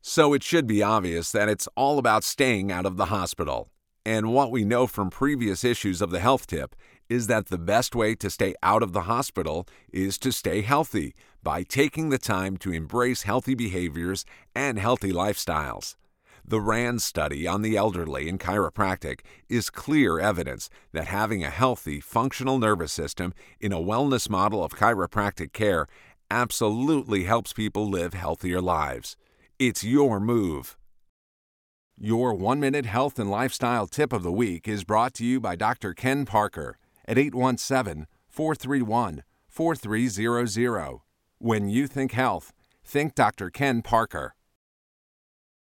So it should be obvious that it's all about staying out of the hospital. And what we know from previous issues of the Health Tip is that the best way to stay out of the hospital is to stay healthy by taking the time to embrace healthy behaviors and healthy lifestyles. The RAND study on the elderly in chiropractic is clear evidence that having a healthy, functional nervous system in a wellness model of chiropractic care absolutely helps people live healthier lives. It's your move. Your 1-minute health and lifestyle tip of the week is brought to you by Dr. Ken Parker at 817-431-4300. When you think health, think Dr. Ken Parker.